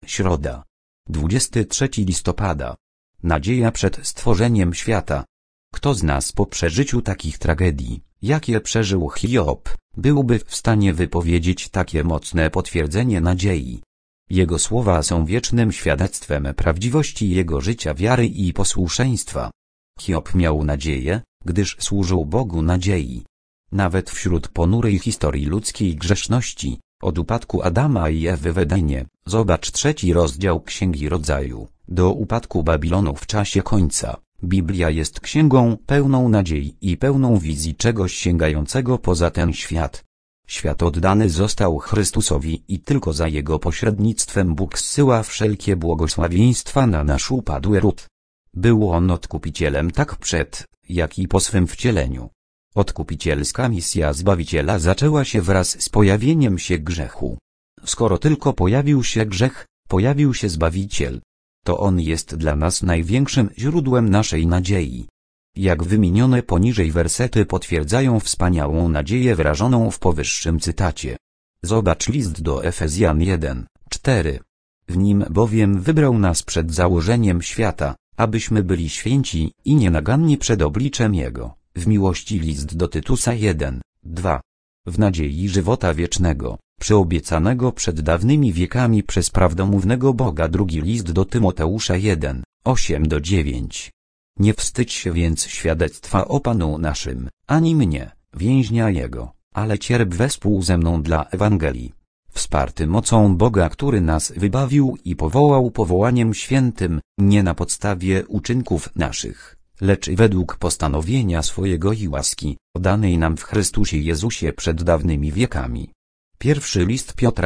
Środa. 23 listopada. Nadzieja przed stworzeniem świata. Kto z nas po przeżyciu takich tragedii, jakie przeżył Hiob, byłby w stanie wypowiedzieć takie mocne potwierdzenie nadziei? Jego słowa są wiecznym świadectwem prawdziwości jego życia, wiary i posłuszeństwa. Hiob miał nadzieję, gdyż służył Bogu nadziei. Nawet wśród ponurej historii ludzkiej grzeszności, od upadku Adama i Ewy w Edenie, zobacz 3 rozdział Księgi Rodzaju, do upadku Babilonu w czasie końca, Biblia jest księgą pełną nadziei i pełną wizji czegoś sięgającego poza ten świat. Świat oddany został Chrystusowi i tylko za Jego pośrednictwem Bóg zsyła wszelkie błogosławieństwa na nasz upadły ród. Był On odkupicielem tak przed, jak i po swym wcieleniu. Odkupicielska misja Zbawiciela zaczęła się wraz z pojawieniem się grzechu. Skoro tylko pojawił się grzech, pojawił się Zbawiciel. To On jest dla nas największym źródłem naszej nadziei. Jak wymienione poniżej wersety potwierdzają wspaniałą nadzieję wyrażoną w powyższym cytacie. Zobacz list do Efezjan 1:4. W Nim bowiem wybrał nas przed założeniem świata, abyśmy byli święci i nienaganni przed obliczem Jego. W miłości list do Tytusa 1:2. W nadziei żywota wiecznego, przyobiecanego przed dawnymi wiekami przez prawdomównego Boga. Drugi list do Tymoteusza 1:8-9. Nie wstydź się więc świadectwa o Panu naszym, ani mnie, więźnia Jego, ale cierp wespół ze mną dla Ewangelii. Wsparty mocą Boga, który nas wybawił i powołał powołaniem świętym, nie na podstawie uczynków naszych, lecz według postanowienia swojego i łaski, danej nam w Chrystusie Jezusie przed dawnymi wiekami. Pierwszy list Piotra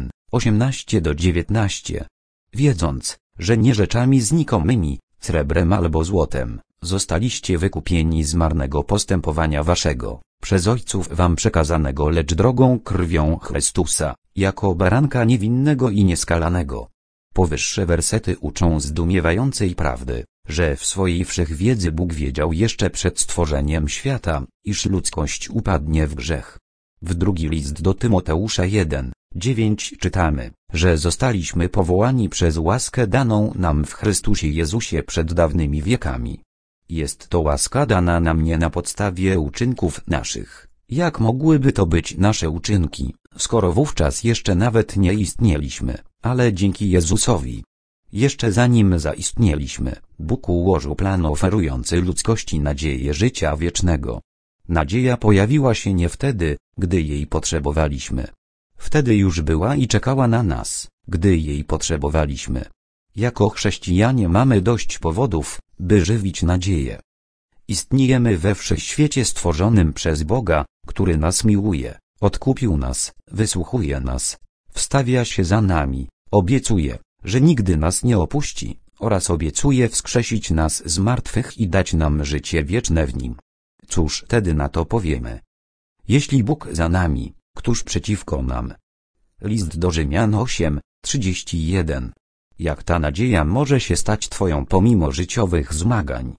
1:18-19. Wiedząc, że nie rzeczami znikomymi, srebrem albo złotem, zostaliście wykupieni z marnego postępowania waszego, przez ojców wam przekazanego, lecz drogą krwią Chrystusa, jako baranka niewinnego i nieskalanego. Powyższe wersety uczą zdumiewającej prawdy, że w swojej wszechwiedzy Bóg wiedział jeszcze przed stworzeniem świata, iż ludzkość upadnie w grzech. W drugi list do Tymoteusza 1:9 czytamy, że zostaliśmy powołani przez łaskę daną nam w Chrystusie Jezusie przed dawnymi wiekami. Jest to łaska dana nam nie na podstawie uczynków naszych. Jak mogłyby to być nasze uczynki, skoro wówczas jeszcze nawet nie istnieliśmy, ale dzięki Jezusowi. Jeszcze zanim zaistnieliśmy, Bóg ułożył plan oferujący ludzkości nadzieję życia wiecznego. Nadzieja pojawiła się nie wtedy, gdy jej potrzebowaliśmy. Wtedy już była i czekała na nas, gdy jej potrzebowaliśmy. Jako chrześcijanie mamy dość powodów, by żywić nadzieję. Istniejemy we wszechświecie stworzonym przez Boga, który nas miłuje, odkupił nas, wysłuchuje nas, wstawia się za nami, obiecuje, że nigdy nas nie opuści, oraz obiecuje wskrzesić nas z martwych i dać nam życie wieczne w Nim. Cóż wtedy na to powiemy? Jeśli Bóg za nami, któż przeciwko nam? List do Rzymian 8:31. Jak ta nadzieja może się stać Twoją pomimo życiowych zmagań,